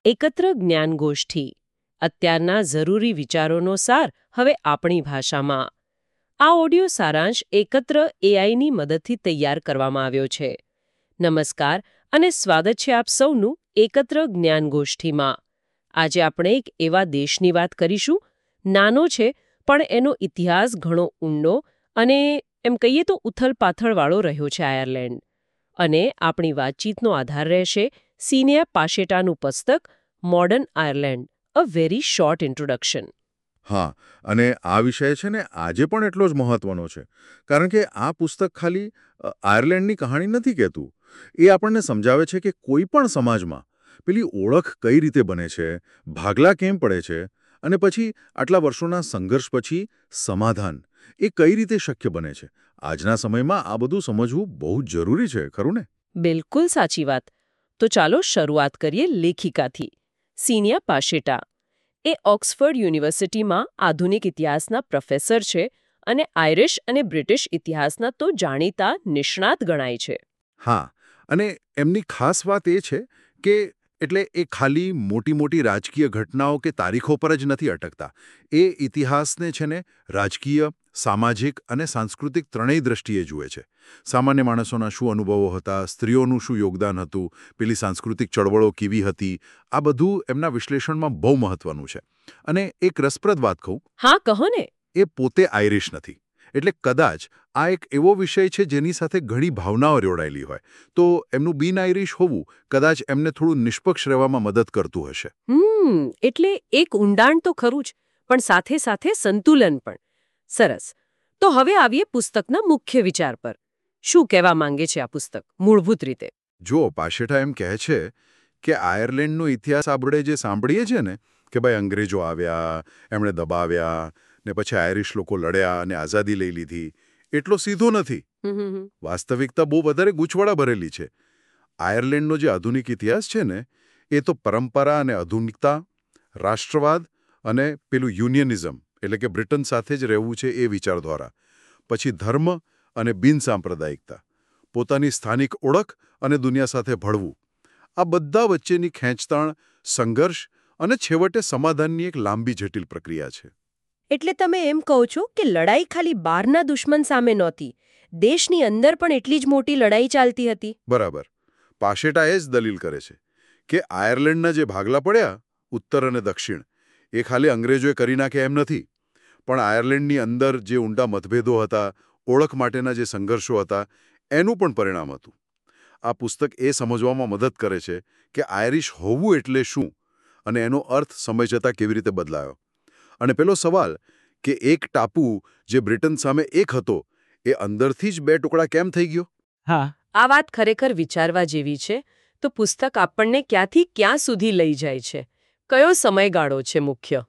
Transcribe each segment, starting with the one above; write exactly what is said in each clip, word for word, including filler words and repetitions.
એકત્ર જ્ઞાનગોષ્ઠી અત્યારના જરૂરી વિચારોનો સાર હવે આપણી ભાષામાં. આ ઓડિયો સારાંશ એકત્ર એઆઈની મદદથી તૈયાર કરવામાં આવ્યો છે. નમસ્કાર અને સ્વાગત છે આપ સૌનું એકત્ર જ્ઞાનગોષ્ઠીમાં. આજે આપણે એક એવા દેશની વાત કરીશું, નાનો છે પણ એનો ઇતિહાસ ઘણો ઊંડો અને એમ કહીએ તો ઉથલપાથલવાળો રહ્યો છે, આયર્લેન્ડ. અને આપણી વાતચીતનો આધાર રહેશે સિનિયા પાશેટાનું પુસ્તક modern Ireland, a very short introduction. હા, અને આ વિષય છે ને આજે પણ એટલો જ મહત્વનો છે, કારણ કે આ પુસ્તક ખાલી અ, આયર્લેન્ડની કહાણી નથી કહેતું. એ આપણને સમજાવે છે કે કોઈ પણ સમાજમાં પેલી ઓળખ કઈ રીતે બને છે, ભાગલા કેમ પડે છે, અને પછી આટલા વર્ષોના સંઘર્ષ પછી સમાધાન એ કઈ રીતે શક્ય બને છે. આજના સમયમાં આ બધું સમજવું બહુ જ જરૂરી છે, ખરું ને? બિલકુલ સાચી વાત. તો ચાલો શરૂઆત કરીએ લેખિકાથી. સિનિયા પાશેટા એ ઓક્સફર્ડ યુનિવર્સિટીમાં આધુનિક ઇતિહાસના પ્રોફેસર છે અને આયરિશ અને બ્રિટિશ ઇતિહાસના તો જાણીતા નિષ્ણાત ગણાય છે. હા, અને એમની ખાસ વાત એ છે કે એટલે એ ખાલી મોટી મોટી રાજકીય ઘટનાઓ કે તારીખો પર જ નથી અટકતા. એ ઇતિહાસને છે ને રાજકીય, સામાજિક અને સાંસ્કૃતિક ત્રણેય દ્રષ્ટિએ જુએ છે. સામાન્ય માણસોના શું અનુભવો હતા, સ્ત્રીઓનું શું યોગદાન હતું, પેલી સાંસ્કૃતિક ચળવળો કેવી હતી, આ બધું એમના વિશ્લેષણમાં બહુ મહત્વનું છે. અને એક રસપ્રદ વાત કહું, હા, કહો ને. એ પોતે આયરિશ નથી. એટલે કદાચ આ એક એવો વિષય છે જેની સાથે ઘણી ભાવનાઓ જોડાયેલી હોય, તો એમનું બિન આયરિશ હોવું કદાચ એમને થોડું નિષ્પક્ષ રહેવામાં મદદ કરતું હશે. હમ એટલે એક ઊંડાણ તો ખરું જ, પણ સાથે સાથે સંતુલન પણ. સરસ. તો હવે આવીએ પુસ્તકના મુખ્ય વિચાર પર. શું કહેવા માંગે છે આ પુસ્તક મૂળભૂત રીતે? જો પાશેટા એમ કહે છે કે આયર્લેન્ડનો ઇતિહાસ આપણે જે સાંભળીએ છીએ ને કે ભાઈ અંગ્રેજો આવ્યા, એમણે દબાવ્યા, ને પછી આયરિશ લોકો લડ્યા અને આઝાદી લઈ લીધી, એટલો સીધો નથી. હમ હમ હમ. વાસ્તવિકતા બહુ વધારે ગૂંચવડા ભરેલી છે. આયર્લેન્ડનો જે આધુનિક ઇતિહાસ છે ને એ તો પરંપરા અને આધુનિકતા, રાષ્ટ્રવાદ અને પેલું યુનિયનિઝમ એટલે કે બ્રિટન સાથે જ રહેવું છે એ વિચાર દ્વારા, પછી ધર્મ અને બિનસાંપ્રદાયિકતા, પોતાની સ્થાનિક ઓળખ અને દુનિયા સાથે ભળવું, આ બધા વચ્ચેની ખેંચતાણ, સંઘર્ષ અને છેવટે સમાધાનની એક લાંબી જટિલ પ્રક્રિયા છે. એટલે તમે એમ કહો છો કે લડાઈ ખાલી બહારના દુશ્મન સામે નહોતી, દેશની અંદર પણ એટલી જ મોટી લડાઈ ચાલતી હતી. બરાબર. પાશેટા એ જ દલીલ કરે છે કે આયર્લેન્ડના જે ભાગલા પડ્યા, ઉત્તર અને દક્ષિણ, એ ખાલી અંગ્રેજોએ કરી નાખ્યા એમ નથી, પણ આયર્લેન્ડની અંદર જે ઊંડા મતભેદો હતા, ઓળખ માટેના જે સંઘર્ષો હતા, એનું પણ પરિણામ હતું. આ પુસ્તક એ સમજવામાં મદદ કરે છે કે આયરિશ હોવું એટલે શું અને એનો અર્થ સમય જતાં કેવી રીતે બદલાયો. અને પેલો સવાલ કે એક ટાપુ જે બ્રિટન સામે એક હતો, એ અંદરથી જ બે ટુકડા કેમ થઈ ગયો? હા, આ વાત ખરેખર વિચારવા જેવી છે. તો પુસ્તક આપણને ક્યાંથી ક્યાં સુધી લઈ જાય છે? કયો સમયગાળો છે મુખ્ય?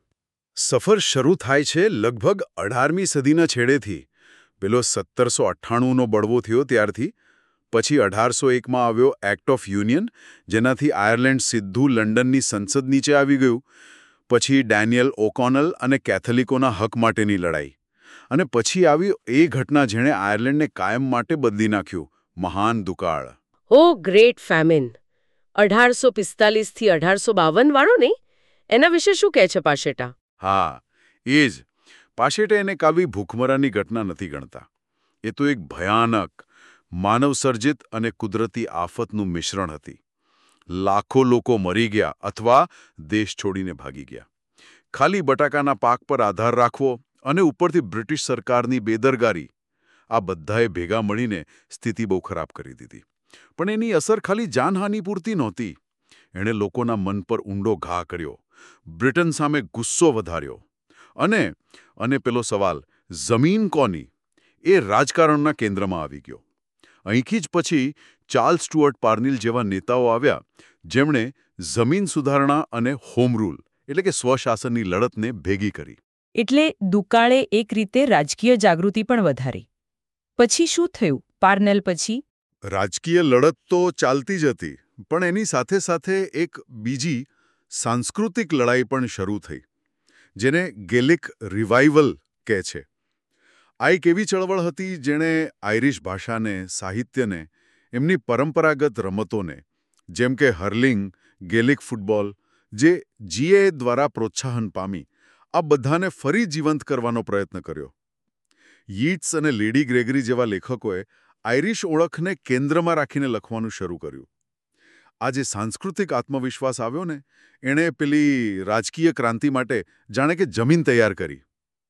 સફર શરૂ થાય છે લગભગ અઢારમી સદીના છેડેથી. પેલો સત્તરસો અઠ્ઠાણુંનો બળવો થયો ત્યારથી. પછી અઢારસો એકમાં આવ્યો એક્ટ ઓફ યુનિયન, જેનાથી આયર્લેન્ડ સીધું લંડનની સંસદ નીચે આવી ગયું. પછી ડેનિયલ ઓકોનલ અને કેથોલિકોના હક માટેની લડાઈ. અને પછી આવી એ ઘટના જેણે આયર્લેન્ડને કાયમ માટે બદલી નાખ્યું, મહાન દુકાળ. ઓ ગ્રેટ ફેમિન, અઢારસો પિસ્તાલીસથી અઢારસો બાવન વાળો નહીં? એના વિશે શું કહે છે પાશેટા? હા, એ જ. પાશેટે એને કાવી ભૂખમરાની ઘટના નથી ગણતા. એ તો એક ભયાનક, માનવસર્જિત અને કુદરતી આફતનું મિશ્રણ હતી. લાખો લોકો મરી ગયા અથવા દેશ છોડીને ભાગી ગયા. ખાલી બટાકાના પાક પર આધાર રાખવો અને ઉપરથી બ્રિટિશ સરકારની બેદરકારી, આ બધાએ ભેગા મળીને સ્થિતિ બહુ ખરાબ કરી દીધી. પણ એની અસર ખાલી જાનહાનિ પૂરતી નહોતી. એણે લોકોના મન પર ઊંડો ઘા કર્યો, બ્રિટન સામે ગુસ્સો વધાર્યો. અને અને પેલો સવાલ, જમીન કોની, એ રાજકારણના કેન્દ્રમાં આવી ગયો. અહીંથી જ પછી ચાર્લ્સ સ્ટુઅર્ટ પાર્નિલ જેવા નેતાઓ આવ્યા, જેમણે જમીન સુધારણા અને હોમ રૂલ એટલે કે સ્વશાસનની લડતને ભેગી કરી. એટલે દુકાળે એક રીતે રાજકીય જાગૃતિ પણ વધારી. પછી શું થયું પાર્નેલ પછી? રાજકીય લડત તો ચાલતી જ હતી, પણ એની સાથે સાથે એક બીજી સાંસ્કૃતિક લડાઈ પણ શરૂ થઈ, જેને ગેલિક રિવાઇવલ કહે છે. આ એક એવી ચળવળ હતી જેણે આયરિશ ભાષાને, સાહિત્યને, એમની પરંપરાગત રમતોને, જેમ કે હર્લિંગ, ગેલિક ફૂટબોલ, જે જીએ દ્વારા પ્રોત્સાહન પામી આ બધાને ફરી જીવંત કરવાનો પ્રયત્ન કર્યો. યીટ્સ અને લેડી ગ્રેગરી જેવા લેખકોએ આઇરિશ ઓળખને કેન્દ્રમાં રાખીને લખવાનું શરૂ કર્યું. આ જે સાંસ્કૃતિક આત્મવિશ્વાસ આવ્યો ને એણે પેલી રાજકીય ક્રાંતિ માટે જાણે કે જમીન તૈયાર કરી.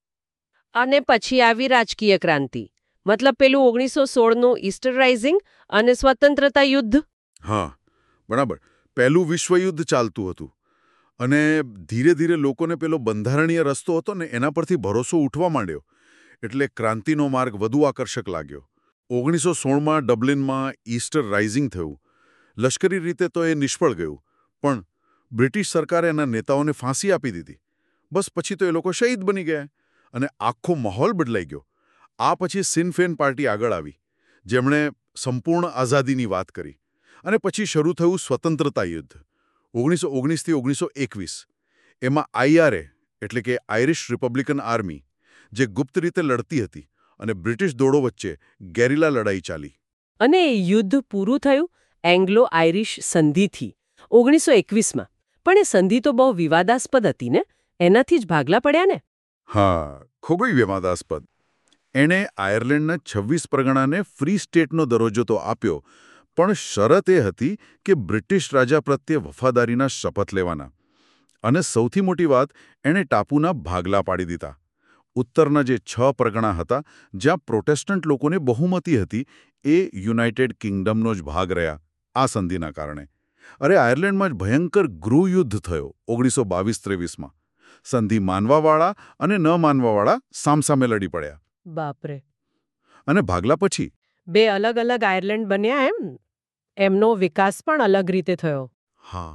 અને પછી આવી રાજકીય ક્રાંતિ, મતલબ પેલું ઓગણીસો સોળનું ઈસ્ટર રાઇઝિંગ અને સ્વતંત્રતા યુદ્ધ. હા, બરાબર. પહેલું વિશ્વયુદ્ધ ચાલતું હતું અને ધીરે ધીરે લોકોને પેલો બંધારણીય રસ્તો હતો ને એના પરથી ભરોસો ઉઠવા માંડ્યો. એટલે ક્રાંતિનો માર્ગ વધુ આકર્ષક લાગ્યો. ઓગણીસો સોળમાં ડબલિનમાં ઈસ્ટર રાઇઝિંગ થયું. લશ્કરી રીતે તો એ નિષ્ફળ ગયું, પણ બ્રિટિશ સરકારે એના નેતાઓને ફાંસી આપી દીધી. બસ પછી તો એ લોકો શહીદ બની ગયા અને આખો માહોલ બદલાઈ ગયો. આ પછી સિન ફેન પાર્ટી આગળ આવી, જેમણે સંપૂર્ણ આઝાદીની વાત કરી. અને પછી શરૂ થયું સ્વતંત્રતા યુદ્ધ ઓગણીસો ઓગણીસથી ઓગણીસો એકવીસ. એમાં આઈઆરએ એટલે કે આઇરિશ રિપબ્લિકન આર્મી જે ગુપ્ત રીતે લડતી હતી અને બ્રિટિશ દળો વચ્ચે ગેરિલા લડાઈ ચાલી. અને એ યુદ્ધ પૂરું થયું એંગ્લો આઇરિશ સંધિથી ઓગણીસો એકવીસમાં. પણ એ સંધિ તો બહુ વિવાદાસ્પદ હતી ને, એનાથી જ ભાગલા પડ્યા ને. હા, ખૂબ જ વિવાદાસ્પદ. એણે આયર્લેન્ડના છવ્વીસ પરગણાને ફ્રી સ્ટેટનો દરજ્જો તો આપ્યો, પણ શરત એ હતી કે બ્રિટિશ રાજા પ્રત્યે વફાદારીના શપથ લેવાના. અને સૌથી મોટી વાત, એણે ટાપુના ભાગલા પાડી દીધા. ઉત્તરના જે છ પરગણા હતા જ્યાં પ્રોટેસ્ટન્ટ લોકોને બહુમતી હતી એ યુનાઇટેડ કિંગડમનો જ ભાગ રહ્યા આ સંધિના કારણે. અરે આયર્લેન્ડમાં જ ભયંકર ગૃહયુદ્ધ થયો ઓગણીસો બાવીસ ત્રેવીસમાં. સંધિ માનવાવાળા અને ન માનવાવાળા સામસામે લડી પડ્યા. બાપરે. અને ભાગલા પછી બે અલગ અલગ આયર્લેન્ડ બન્યા. એમ એમનો વિકાસ પણ અલગ રીતે થયો. હા,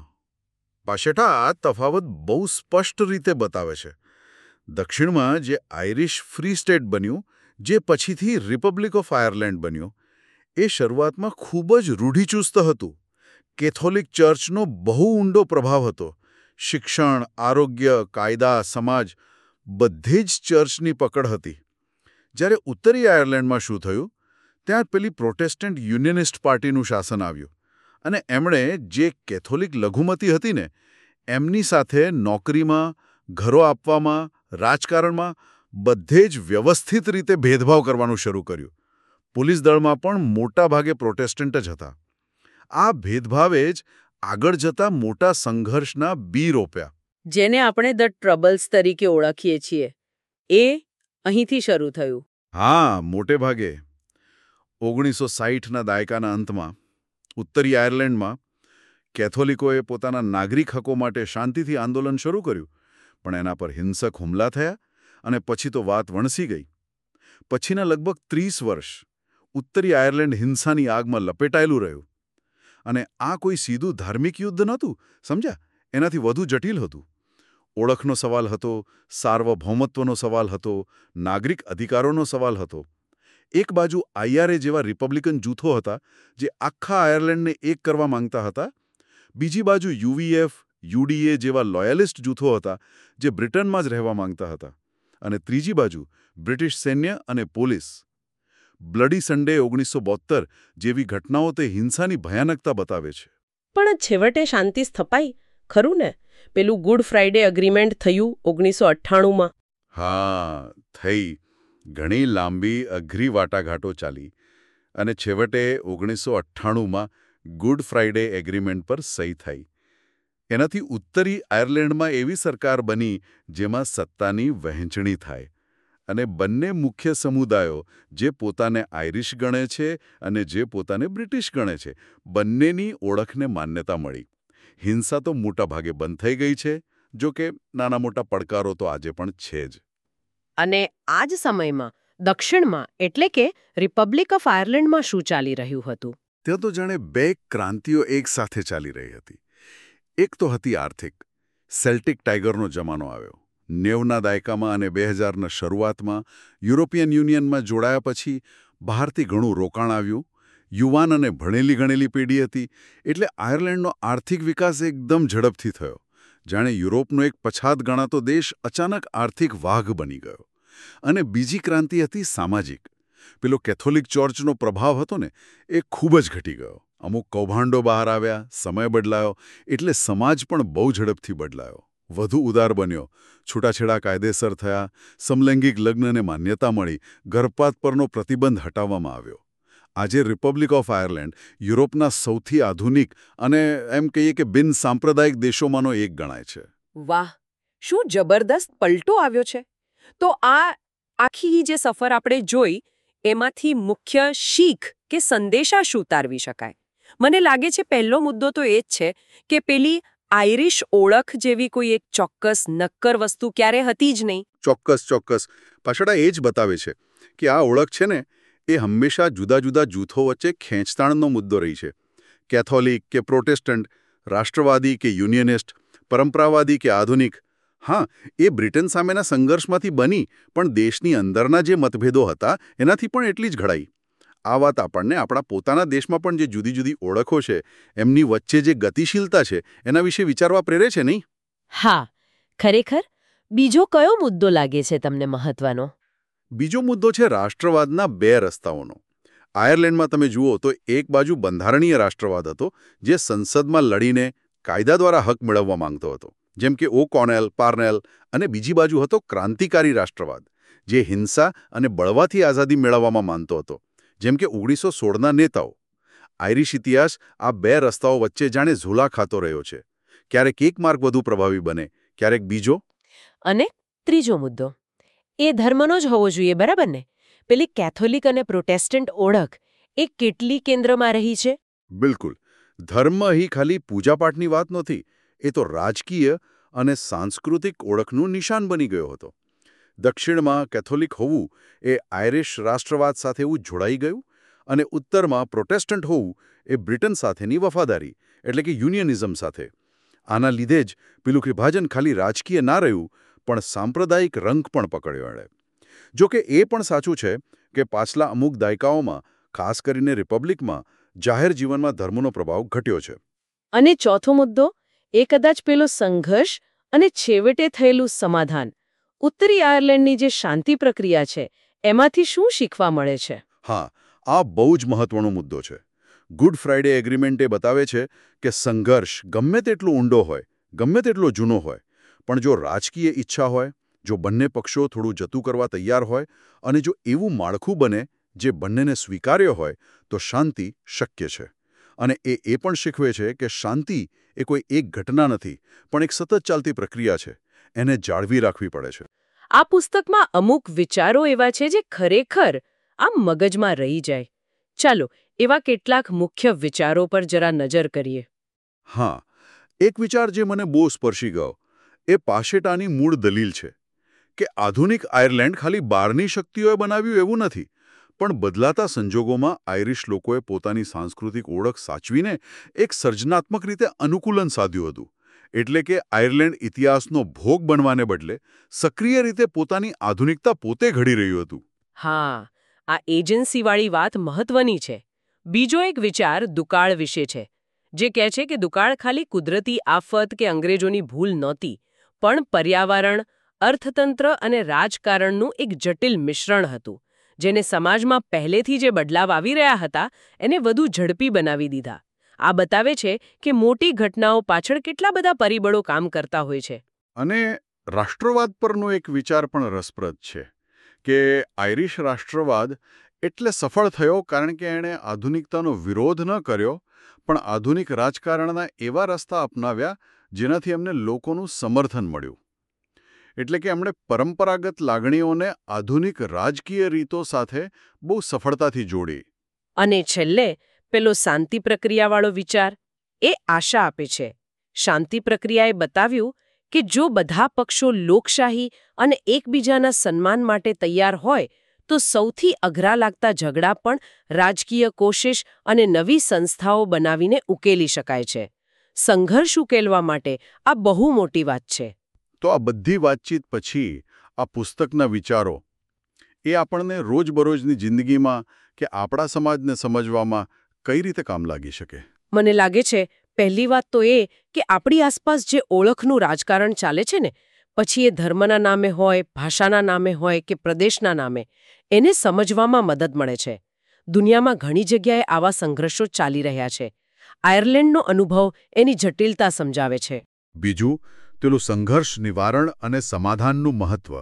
પાશેઠા આ તફાવત બહુ સ્પષ્ટ રીતે બતાવે છે. દક્ષિણમાં જે આઇરિશ ફ્રી સ્ટેટ બન્યું, જે પછીથી રિપબ્લિક ઓફ આયર્લેન્ડ બન્યું, એ શરૂઆતમાં ખૂબ જ રૂઢિચુસ્ત હતું. કેથોલિક ચર્ચનો બહુ ઊંડો પ્રભાવ હતો. શિક્ષણ, આરોગ્ય, કાયદા, સમાજ બધે જ ચર્ચની પકડ હતી. જ્યારે ઉત્તરી આયર્લેન્ડમાં શું થયું, ત્યાં પેલી પ્રોટેસ્ટન્ટ યુનિયનિસ્ટ પાર્ટીનું શાસન આવ્યું અને એમણે જે કેથોલિક લઘુમતી હતી ને એમની સાથે નોકરીમાં, ઘરો આપવામાં, રાજકારણમાં બધે જ વ્યવસ્થિત રીતે ભેદભાવ કરવાનું શરૂ કર્યું. પોલીસ દળમાં પણ મોટા ભાગે પ્રોટેસ્ટન્ટ જ હતા. આ ભેદભાવે જ આગળ જતા મોટા સંઘર્ષના બી રોપ્યા. જેને આપણે ધ ટ્રબલ્સ તરીકે ઓળખીએ છીએ, એ અહીંથી શરૂ થયું. હા, મોટે ભાગે ઓગણીસો સાહીઠના દાયકાના અંતમાં ઉત્તરી આયર્લેન્ડમાં કેથોલિકોએ પોતાના નાગરિક હકો માટે શાંતિથી આંદોલન શરૂ કર્યું, પણ એના પર હિંસક હુમલા થયા અને પછી તો વાત વણસી ગઈ. પછીના લગભગ ત્રીસ વર્ષ ઉત્તરી આયર્લેન્ડ હિંસાની આગમાં લપેટાયેલું રહ્યું. અને આ કોઈ સીધું ધાર્મિક યુદ્ધ નહોતું, સમજ્યા? એનાથી વધુ જટિલ હતું. ઓળખનો સવાલ હતો, સાર્વભૌમત્વનો સવાલ હતો, નાગરિક અધિકારોનો સવાલ હતો. એક બાજુ આઈઆરએ જેવા રિપબ્લિકન જૂથો હતા જે આખા આયર્લેન્ડને એક કરવા માંગતા હતા. બીજી બાજુ યુવીએફ, યુડીએ જેવા લોયલિસ્ટ જૂથો હતા જે બ્રિટનમાં જ રહેવા માંગતા હતા. અને ત્રીજી બાજુ બ્રિટિશ સૈન્ય અને પોલીસ. બ્લડી સન્ડે ઓગણીસો બોતેર જેવી ઘટનાઓ તે હિંસાની ભયાનકતા બતાવે છે. પણ છેવટે શાંતિ સ્થપાઈ, ખરું ને? પેલું ગુડ ફ્રાઇડે અગ્રીમેન્ટ થયું ઓગણીસો અઠ્ઠાણુંમાં. હા, થઈ. ઘણી લાંબી અઘરી વાટાઘાટો ચાલી અને છેવટે ઓગણીસો અઠ્ઠાણુંમાં ગુડ ફ્રાઇડે એગ્રીમેન્ટ પર સહી થઈ. એનાથી ઉત્તરી આયર્લેન્ડમાં એવી સરકાર બની જેમાં સત્તાની વહેંચણી થાય અને બંને મુખ્ય સમુદાયો, જે પોતાને આઇરિશ ગણે છે અને જે પોતાને બ્રિટિશ ગણે છે, બંનેની ઓળખને માન્યતા મળી. હિંસા તો મોટા ભાગે બંધ થઈ ગઈ છે, જો કે નાના મોટા પડકારો તો આજે પણ છે જ. અને આ જ સમયમાં દક્ષિણમાં એટલે કે રિપબ્લિક ઓફ આયર્લેન્ડમાં શું ચાલી રહ્યું હતું? ત્યાં તો જાણે બે ક્રાંતિઓ એક સાથે ચાલી રહી હતી. એક તો હતી આર્થિક. સેલ્ટિક ટાઇગરનો જમાનો આવ્યો. નેવના દાયકામાં અને બે હજારના શરૂઆતમાં યુરોપિયન યુનિયનમાં જોડાયા પછી બહારથી ઘણું રોકાણ આવ્યું. યુવાન અને ભણેલી ગણેલી પેઢી હતી, એટલે આયર્લેન્ડનો આર્થિક વિકાસ એકદમ ઝડપથી થયો. જાણે યુરોપનો એક પછાત ગણાતો દેશ અચાનક આર્થિક વાઘ બની ગયો. અને બીજી ક્રાંતિ હતી સામાજિક. પેલો કેથોલિક ચર્ચનો પ્રભાવ હતો ને, એ ખૂબ જ ઘટી ગયો. અમુક કૌભાંડો બહાર આવ્યા, સમય બદલાયો, એટલે સમાજ પણ બહુ ઝડપથી બદલાયો, વધુ ઉદાર બન્યો, છૂટાછેડા કાયદેસર થયા, સમલૈંગિક લગ્નને માન્યતા મળી, ગર્ભપાત પરનો પ્રતિબંધ હટાવવામાં આવ્યો. આજે રિપબ્લિક ઓફ આયર્લેન્ડ યુરોપના સૌથી આધુનિક અને એમ કહીએ કે બિન સાંપ્રદાયિક દેશોમાંનો એક ગણાય છે. વાહ, શું જબરદસ્ત પલટો આવ્યો છે! તો આ આખી જે સફર આપણે જોઈ એમાંથી મુખ્ય શીખ કે સંદેશા શું તારવી શકાય? મને લાગે છે પહેલો મુદ્દો તો એ જ છે કે પેલી આયરિશ ઓળખ જેવી કોઈ એક ચોક્કસ નક્કર વસ્તુ ક્યારે હતી જ નહીં. ચોક્કસ ચોક્કસ પાછળ એ જ બતાવે છે કે આ ઓળખ છે ને એ હંમેશા જુદા જુદા જૂથો વચ્ચે ખેંચતાણનો મુદ્દો રહી છે. કેથોલિક કે પ્રોટેસ્ટન્ટ, રાષ્ટ્રવાદી કે યુનિયનિસ્ટ, પરંપરાવાદી કે આધુનિક. હા, એ બ્રિટન સામેના સંઘર્ષમાંથી બની, પણ દેશની અંદરના જે મતભેદો હતા એનાથી પણ એટલી જ ઘડાઈ. આ વાત આપણને આપણા પોતાના દેશમાં પણ જે જુદી જુદી ઓળખો છે એમની વચ્ચે જે ગતિશીલતા છે એના વિશે વિચારવા પ્રેરે છે નહીં? હા, ખરેખર. બીજો કયો મુદ્દો લાગે છે તમને મહત્વનો? બીજો મુદ્દો છે રાષ્ટ્રવાદના બે રસ્તાઓનો. આયર્લેન્ડમાં તમે જુઓ તો એક બાજુ બંધારણીય રાષ્ટ્રવાદ હતો, જે સંસદમાં લડીને કાયદા દ્વારા હક મેળવવા માંગતો હતો, જેમ કે ઓ કોનેલ, પાર્નેલ, અને બીજી બાજુ હતો ક્રાંતિકારી રાષ્ટ્રવાદ, જે હિંસા અને બળવાથી આઝાદી મેળવવામાં માનતો હતો, જેમ કે ઓગણીસો સોળના નેતાઓ. આયરિશ ઇતિહાસ આ બે રસ્તાઓ વચ્ચે જાણે ઝૂલા ખાતો રહ્યો છે. ક્યારેક એક માર્ગ વધુ પ્રભાવી બને, ક્યારેક બીજો. અને ત્રીજો મુદ્દો એ ધર્મનો જ હોવો જોઈએ, બરાબર ને? પેલી કેથોલિક અને પ્રોટેસ્ટન્ટ ઓળખ એ કેટલી કેન્દ્રમાં રહી છે? બિલકુલ. ધર્મ અહીં ખાલી પૂજાપાઠની વાત નહોતી, એ તો રાજકીય અને સાંસ્કૃતિક ઓળખનું નિશાન બની ગયો હતો. દક્ષિણમાં કેથોલિક હોવું એ આયરિશ રાષ્ટ્રવાદ સાથે એવું જોડાઈ ગયું, અને ઉત્તરમાં પ્રોટેસ્ટન્ટ હોવું એ બ્રિટન સાથેની વફાદારી એટલે કે યુનિયનિઝમ સાથે. આના લીધે જ પેલું વિભાજન ખાલી રાજકીય ના રહ્યું, પણ સાંપ્રદાયિક રંગ પણ પકડ્યો એણે. જોકે એ પણ સાચું છે કે પાછલા અમુક દાયકાઓમાં, ખાસ કરીને રિપબ્લિકમાં, જાહેર જીવનમાં ધર્મનો પ્રભાવ ઘટ્યો છે. અને ચોથો મુદ્દો એ કદાચ પેલો સંઘર્ષ અને છેવટે થયેલું સમાધાન. ઉત્તરી આયર્લેન્ડની જે શાંતિ પ્રક્રિયા છે એમાંથી શું શીખવા મળે છે? હા, આ બહુ જ મહત્વનો મુદ્દો છે. ગુડ ફ્રાઇડે એગ્રીમેન્ટ એ બતાવે છે કે સંઘર્ષ ગમે તેટલો ઊંડો હોય, ગમે તેટલો જૂનો હોય, પણ જો રાજકીય ઈચ્છા હોય, જો બંને પક્ષો થોડું જતું કરવા તૈયાર હોય, અને જો એવું માળખું બને જે બંનેને સ્વીકાર્ય હોય, તો શાંતિ શક્ય છે. અને એ એ પણ શીખવે છે કે શાંતિ એ કોઈ એક ઘટના નથી, પણ એક સતત ચાલતી પ્રક્રિયા છે. એને જાળવી રાખવી પડે છે. આ પુસ્તકમાં અમુક વિચારો એવા છે જે ખરેખર આમ મગજમાં રહી જાય. ચાલો, એવા કેટલાક મુખ્ય વિચારો પર જરા નજર કરીએ. હા, એક વિચાર જે મને બહુ સ્પર્શી ગયો એ પાશેટાની મૂળ દલીલ છે કે આધુનિક આયર્લેન્ડ ખાલી બહારની શક્તિઓએ બનાવ્યું એવું નથી, પણ બદલાતા સંજોગોમાં આયરિશ લોકોએ પોતાની સાંસ્કૃતિક ઓળખ સાચવીને એક સર્જનાત્મક રીતે અનુકૂલન સાધ્યું હતું. એટલે કે આયર્લેન્ડ ઇતિહાસનો ભોગ બનવાને બદલે સક્રિય રીતે પોતાની આધુનિકતા પોતે ઘડી રહ્યું હતું. હા, આ એજન્સીવાળી વાત મહત્વની છે. બીજો એક વિચાર દુકાળ વિશે છે, જે કહે છે કે દુકાળ ખાલી કુદરતી આફત કે અંગ્રેજોની ભૂલ નહોતી, પણ પર્યાવરણ, અર્થતંત્ર અને રાજકારણનું એક જટિલ મિશ્રણ હતું, જેને સમાજમાં પહેલેથી જે બદલાવ આવી રહ્યા હતા એને વધુ ઝડપી બનાવી દીધા. આ બતાવે છે કે મોટી ઘટનાઓ પાછળ કેટલા બધા પરિબળો કામ કરતા હોય છે. અને રાષ્ટ્રવાદ પરનો એક વિચાર પણ રસપ્રદ છે કે આયરિશ રાષ્ટ્રવાદ એટલે સફળ થયો કારણ કે એણે આધુનિકતાનો વિરોધ ન કર્યો, પણ આધુનિક રાજકારણના એવા રસ્તા અપનાવ્યા જેનાથી એમને લોકોનું સમર્થન મળ્યું. એટલે કે એમણે પરંપરાગત લાગણીઓને આધુનિક રાજકીય રીતો સાથે બહુ સફળતાથી જોડી. અને છેલ્લે પેલો શાંતિ પ્રક્રિયાવાળો વિચાર એ આશા આપે છે. શાંતિ પ્રક્રિયાએ બતાવ્યું કે જો બધા પક્ષો લોકશાહી અને એકબીજાના સન્માન માટે તૈયાર હોય, તો સૌથી અઘરા લાગતા ઝઘડા પણ રાજકીય કોશિશ અને નવી સંસ્થાઓ બનાવીને ઉકેલી શકાય છે. સંઘર્ષ ઉકેલવા માટે આ બહુ મોટી વાત છે. તો આ બધી વાતચીત પછી આ પુસ્તકના વિચારો એ આપણને રોજબરોજની જિંદગીમાં કે આપણા સમાજને સમજવામાં કઈ રીતે કામ લાગી શકે? મને લાગે છે પહેલી વાત તો એ કે આપણી આસપાસ જે ઓળખનું રાજકારણ ચાલે છે ને, પછી એ ધર્મના નામે હોય, ભાષાના નામે હોય કે પ્રદેશના નામે, એને સમજવામાં મદદ મળે છે. દુનિયામાં ઘણી જગ્યાએ આવા સંઘર્ષો ચાલી રહ્યા છે. આયર્લેન્ડનો અનુભવ એની જટિલતા સમજાવે છે. બીજું પેલું સંઘર્ષ નિવારણ અને સમાધાનનું મહત્વ.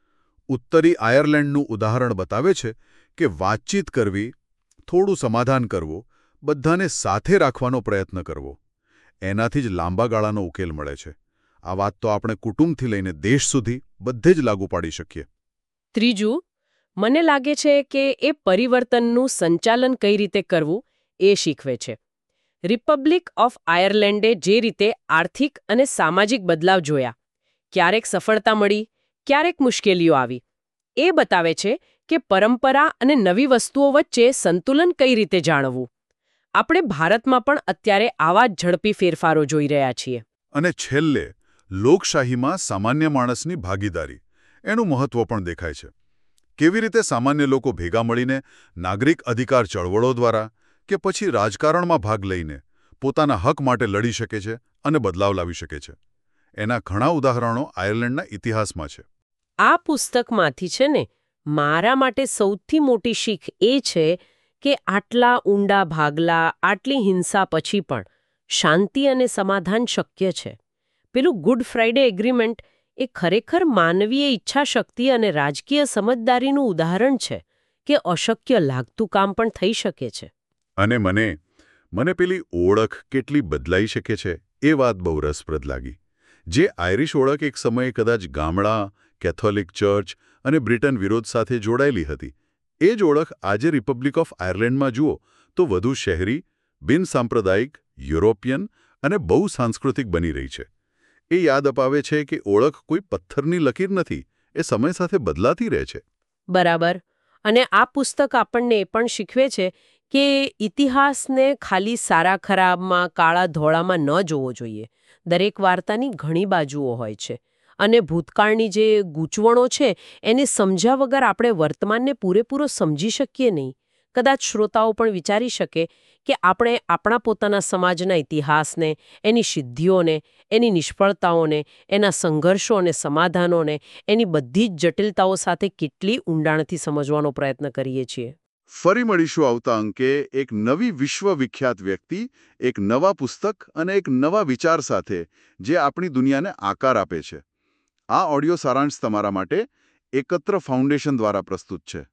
ઉત્તરી આયર્લેન્ડનું ઉદાહરણ બતાવે છે કે વાતચીત કરવી, થોડું સમાધાન કરવું, બધાને સાથે રાખવાનો પ્રયત્ન કરવો, એનાથી જ લાંબા ગાળાનો ઉકેલ મળે છે. આ વાત તો આપણે કુટુંબથી લઈને દેશ સુધી બધે જ લાગુ પાડી શકીએ. ત્રીજું, મને લાગે છે કે એ પરિવર્તનનું સંચાલન કઈ રીતે કરવું એ શીખવે છે. રિપબ્લિક ઓફ આયર્લેન્ડે જે રીતે આર્થિક અને સામાજિક બદલાવ જોયા, ક્યારેક સફળતા મળી, ક્યારેક મુશ્કેલીઓ આવી, એ બતાવે છે કે પરંપરા અને નવી વસ્તુઓ વચ્ચે સંતુલન કઈ રીતે જાણવું. આપણે ભારતમાં પણ અત્યારે આવા જ ઝડપી ફેરફારો જોઈ રહ્યા છીએ. અને છેલ્લે લોકશાહીમાં સામાન્ય માણસની ભાગીદારી, એનું મહત્વ પણ દેખાય છે. કેવી રીતે સામાન્ય લોકો ભેગા મળીને નાગરિક અધિકાર ચળવળો દ્વારા કે પછી રાજકારણમાં ભાગ લઈને પોતાના હક માટે લડી શકે છે અને બદલાવ લાવી શકે છે. એના ઘણા ઉદાહરણો આયર્લેન્ડના ઇતિહાસમાં છે. આ પુસ્તકમાંથી છે ને મારા માટે સૌથી મોટી શીખ એ છે કે આટલા ઊંડા ભાગલા, આટલી હિંસા પછી પણ શાંતિ અને સમાધાન શક્ય છે. પેલું ગુડ ફ્રાઇડે એગ્રીમેન્ટ એ ખરેખર માનવીય ઈચ્છાશક્તિ અને રાજકીય સમજદારીનું ઉદાહરણ છે કે અશક્ય લાગતું કામ પણ થઈ શકે છે. અને મને મને પેલી ઓળખ કેટલી બદલાઈ શકે છે એ વાત બહુ રસપ્રદ લાગી. જે આયરિશ ઓળખ એક સમયે કદાચ ગામડા, કેથોલિક ચર્ચ અને બ્રિટન વિરોધ સાથે જોડાયેલી હતી, એ જ ઓળખ આજે રિપબ્લિક ઓફ આયર્લેન્ડમાં જુઓ તો વધુ શહેરી, બિનસાંપ્રદાયિક, યુરોપિયન અને બહુ સાંસ્કૃતિક બની રહી છે. એ યાદ અપાવે છે કે ઓળખ કોઈ પથ્થરની લકીર નથી, એ સમય સાથે બદલાતી રહે છે. બરાબર. અને આ પુસ્તક આપણને એ પણ શીખવે છે કે ઇતિહાસને ખાલી સારા ખરાબમાં, કાળા ધોળામાં ન જોવો જોઈએ. દરેક વાર્તાની ઘણી બાજુઓ હોય છે અને ભૂતકાળની જે ગૂંચવણો છે એને સમજ્યા વગર આપણે વર્તમાનને પૂરેપૂરો સમજી શકીએ નહીં. કદાચ શ્રોતાઓ પણ વિચારી શકે કે આપણે આપણા પોતાના સમાજના ઇતિહાસને, એની સિદ્ધિઓને, એની નિષ્ફળતાઓને, એના સંઘર્ષો અને સમાધાનોને, એની બધી જ જટિલતાઓ સાથે કેટલી ઊંડાણથી સમજવાનો પ્રયત્ન કરીએ છીએ. ફરી મળીશું આવતા અંકે એક નવી વિશ્વવિખ્યાત વ્યક્તિ, એક નવા પુસ્તક અને એક નવા વિચાર સાથે જે આપણી દુનિયાને આકાર આપે છે. આ ઓડિયો સારાંશ તમારા માટે એકત્ર ફાઉન્ડેશન દ્વારા પ્રસ્તુત છે.